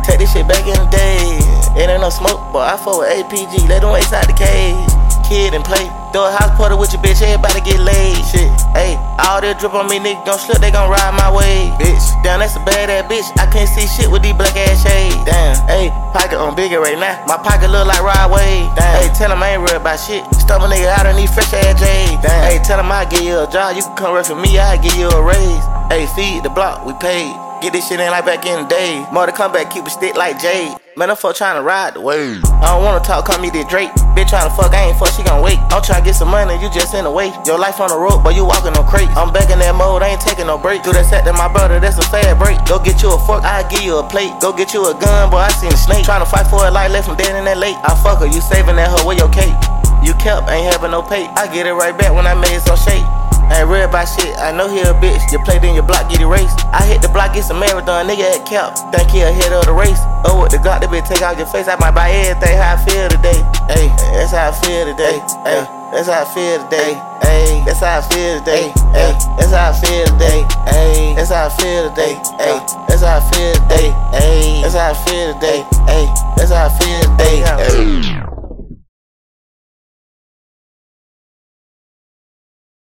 Take this shit back in the day. It ain't no smoke, but I fuck with APG. Let them waste out the cage. Kid and play. Do a house party with your bitch, everybody get laid. Shit, ayy, all that drip on me, nigga gon' slip, they gon' ride my way. Bitch, damn, that's a bad ass bitch. I can't see shit with these black ass shades. Damn, ayy, pocket on bigger right now. My pocket look like Rod Wave. Damn, ayy, tell him I ain't real about shit. Stump a nigga out and these fresh ass J's. Damn, ayy, tell him I give you a job. You can come work for me, I give you a raise. Ayy, feed the block, we paid. Get this shit in like back in the day. More to come back, keep a stick like Jade. Man, I'm fuck tryna ride the wave. I don't wanna talk, call me the Drake. Bitch tryna fuck, I ain't fuck, she gon' wait. I'm tryna get some money, you just in the way. Your life on the road, but you walking on crates. I'm back in that mode, I ain't taking no break. Do that set to my brother, that's a fad break. Go get you a fork, I give you a plate. Go get you a gun, boy, I seen a snake. Tryna fight for a life, left from dead in that lake. I fuck her, you saving that hoe, where your cake? You kept, ain't having no pay. I get it right back when I made some shake. I ain't real about shit, I know he a bitch. You play then your block, get erased. I hit the block, get some marathon, nigga at cap. Think he ahead of the race. Oh, with the Glock, that bitch take out your face. I might buy everything, how I feel today. Ayy, that's how I feel today. Ayy, that's how I feel today. Ayy, that's how I feel today. Ayy, that's how I feel today. Ayy, that's how I feel today. Ayy, that's how I feel today. Ayy, that's how I feel today. Ayy.